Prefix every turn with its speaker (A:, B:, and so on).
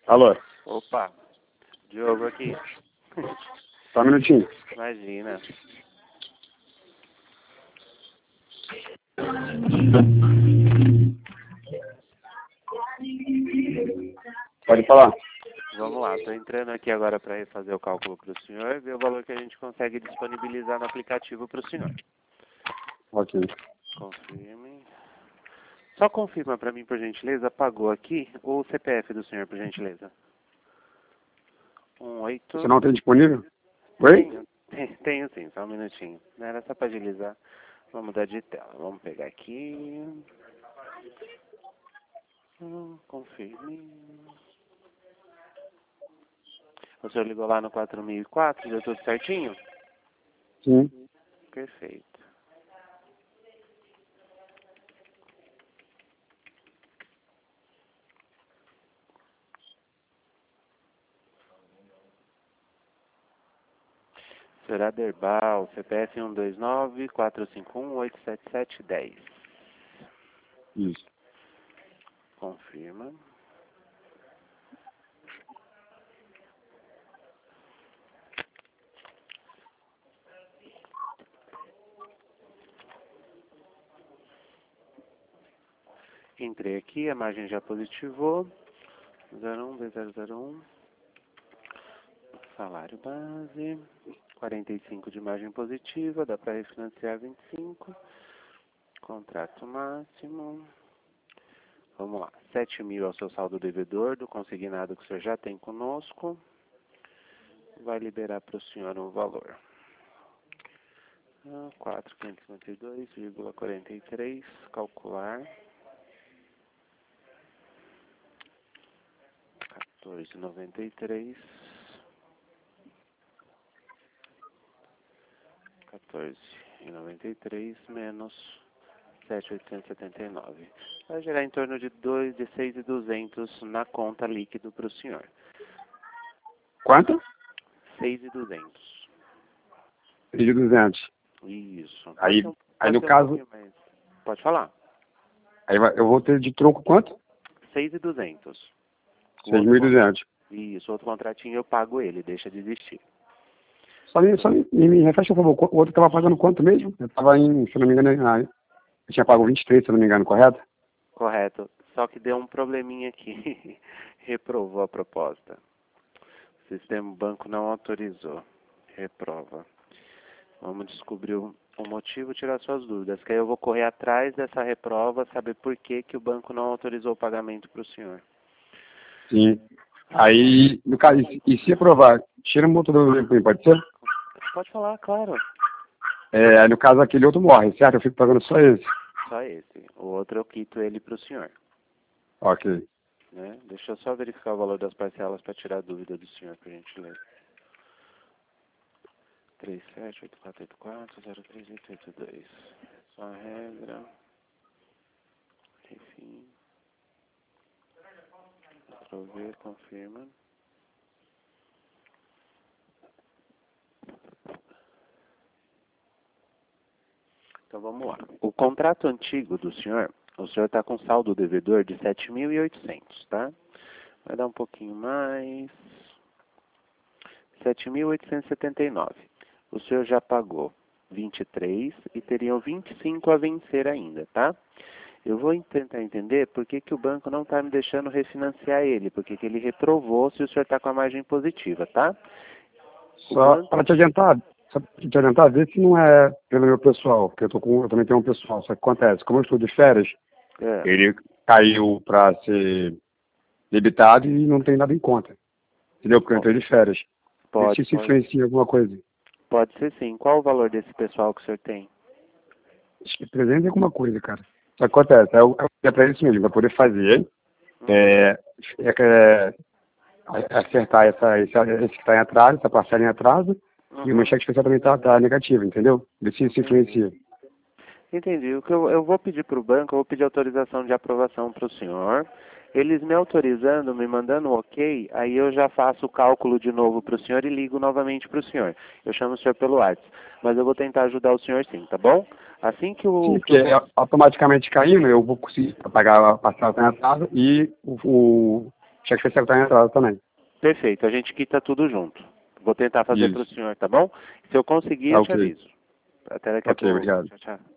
A: Alô?
B: Opa, Diogo aqui.
A: Só um minutinho.
B: Imagina.
A: Pode falar.
B: Vamos lá, estou entrando aqui agora para refazer o cálculo para o senhor e ver o valor que a gente consegue disponibilizar no aplicativo para o senhor.
A: Ok.
B: Confirme. Só confirma para mim, por gentileza, pagou aqui o CPF do senhor, por gentileza. 18...
A: Você não tem disponível? Oi?
B: Tenho sim, só um minutinho. Não era só para agilizar. Vamos mudar de tela. Vamos pegar aqui. Confirme. O senhor ligou lá no 4004, deu tudo certinho?
A: Sim.
B: Perfeito. Senhor Aderbal, CPF 129-451-87710.
A: Isso.
B: Confirma. Entrei aqui, a margem já positivou. 01B001. Salário base. 45 de margem positiva, dá para refinanciar 25. Contrato máximo. Vamos lá. 7.000 é o seu saldo devedor do consignado que o senhor já tem conosco. Vai liberar para o senhor um valor. 4.552,43. Calcular. 14,93. 14,93 menos 7.879. Vai gerar em torno de 6.200 na conta líquido para o senhor.
A: Quanto?
B: 6.200.
A: 3.200.
B: Isso.
A: Aí no
B: um
A: caso...
B: mais. Pode falar.
A: Aí eu vou ter de troco quanto?
B: 6.200.
A: 6.200.
B: Isso, outro contratinho eu pago ele, deixa de existir.
A: Só me refresca, por favor. O outro estava pagando quanto mesmo? Eu estava em, se não me engano, eu tinha pago 23, se não me engano, correto?
B: Correto. Só que deu um probleminha aqui. Reprovou a proposta. O sistema banco não autorizou. Reprova. Vamos descobrir o motivo e tirar suas dúvidas. Que aí eu vou correr atrás dessa reprova, saber por que que o banco não autorizou o pagamento para o senhor.
A: Sim. Aí, no caso, e se aprovar, tira o motor do veículo, pode ser?
B: Pode falar, claro.
A: Aí no caso aquele outro morre, certo? Eu fico pagando só esse.
B: Só esse. O outro eu quito ele para o senhor.
A: Ok.
B: Né? Deixa eu só verificar o valor das parcelas para tirar a dúvida do senhor, por gentileza. 3784840382. Só a regra. Enfim. Ver, confirma. Então vamos lá. O contrato antigo do senhor, o senhor está com saldo devedor de 7.800, tá? Vai dar um pouquinho mais. 7.879. O senhor já pagou 23 e teriam 25 a vencer ainda, tá? Eu vou tentar entender por que que o banco não está me deixando refinanciar ele, porque que ele reprovou se o senhor está com a margem positiva, tá?
A: Só para te adiantar, ver se não é pelo meu pessoal, porque eu também tenho um pessoal. Só que acontece, como eu estou de férias, ele caiu para ser debitado e não tem nada em conta. Entendeu? Porque eu entrei de férias.
B: Pode,
A: Se influencia em alguma coisa.
B: pode ser sim. Qual o valor desse pessoal que o senhor tem?
A: Acho que 300 e alguma coisa, cara. Só que acontece, é para isso mesmo, para poder fazer, acertar esse que está em atraso, essa parcela em atraso, e o meu cheque especial também tá negativo, entendeu? Isso se influencia.
B: Entendi. O que eu vou pedir para o banco, eu vou pedir autorização de aprovação para o senhor. Eles me autorizando, me mandando um ok, aí eu já faço o cálculo de novo para o senhor e ligo novamente para o senhor. Eu chamo o senhor pelo WhatsApp. Mas eu vou tentar ajudar o senhor sim, tá bom? Assim que o...
A: Sim, porque automaticamente caindo, eu vou conseguir pagar a parcela em atraso e cheque especial está em atraso também.
B: Perfeito, a gente quita tudo junto. Vou tentar fazer para o senhor, tá bom? Se eu conseguir, eu te aviso. Até daqui a pouco.
A: Obrigado.
B: Tchau, tchau.